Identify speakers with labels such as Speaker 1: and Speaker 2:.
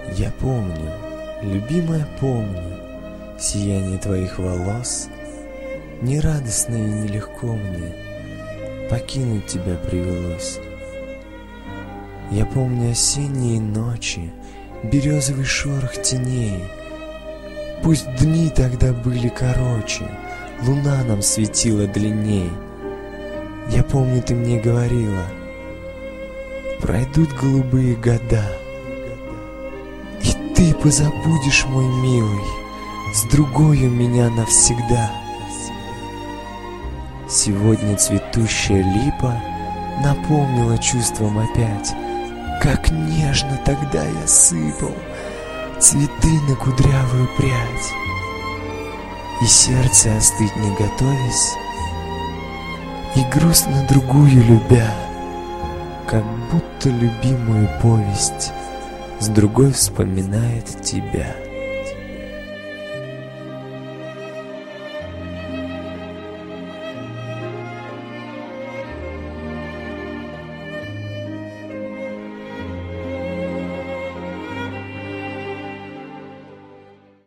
Speaker 1: Я помню, любимая, помню сияние твоих волос. Не радостно и нелегко мне покинуть тебя привелось. Я помню осенние ночи, березовый шорох теней. Пусть дни тогда были короче, луна нам светила длинней. Я помню, ты мне говорила: пройдут голубые года, и ты позабудешь, мой милый, с другою меня навсегда. Сегодня цветущая липа напомнила чувством опять, как нежно тогда я сыпал цветы на кудрявую прядь. И сердце остыть не готовясь, и грустно другую любя, как будто любимую повесть с другой вспоминает тебя.